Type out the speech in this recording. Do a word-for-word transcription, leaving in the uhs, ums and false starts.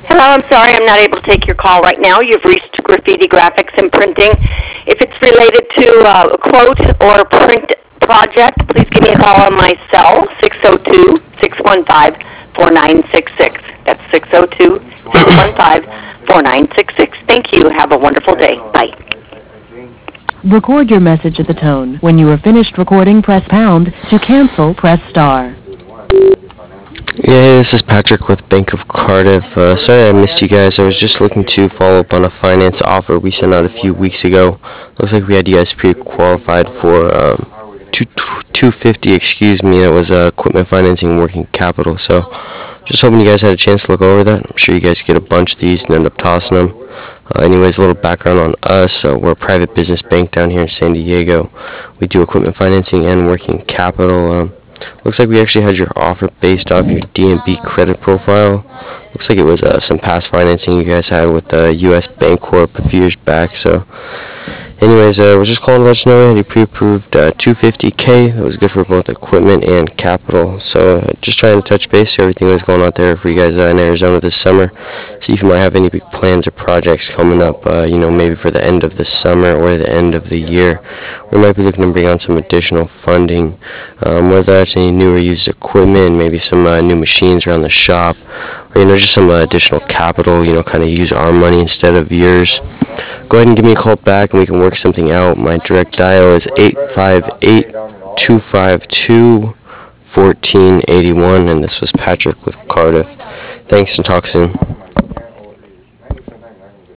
Hello, I'm sorry I'm not able to take your call right now. You've reached Graffiti Graphics and Printing. If it's related to uh, a quote or a print project, please give me a call on my cell, six oh two, six one five, four nine six six. That's six oh two, six one five, four nine six six. Thank you. Have a wonderful day. Bye. Record your message at the tone. When you are finished recording, press pound. To cancel, press star. Yeah, hey, this is Patrick with Bank of Cardiff. Uh, sorry I missed you guys. I was just looking to follow up on a finance offer we sent out a few weeks ago. Looks like we had you guys pre-qualified for um, two, 250, excuse me. It was uh, equipment financing working capital. So just hoping you guys had a chance to look over that. I'm sure you guys get a bunch of these and end up tossing them. Uh, anyways, a little background on us. Uh, we're a private business bank down here in San Diego. We do equipment financing and working capital. Um, Looks like we actually had your offer based off your D N B credit profile. Looks like it was uh, some past financing you guys had with uh, U S Bancorp a few years back. So, anyways, uh, we're just calling to let you know we had you pre-approved uh, two hundred fifty K. That was good for both equipment and capital. So, uh, just trying to touch base, see everything that's going on there for you guys uh, in Arizona this summer. See if you might have any big plans or projects coming up. Uh, you know, maybe for the end of the summer or the end of the year. We might be looking to bring on some additional funding, um, whether that's any new or used equipment, maybe some uh, new machines around the shop, or, you know, just some uh, additional capital, you know, kind of use our money instead of yours. Go ahead and give me a call back and we can work something out. My direct dial is eight five eight, two five two, one four eight one, and this was Patrick with Cardiff. Thanks and talk soon.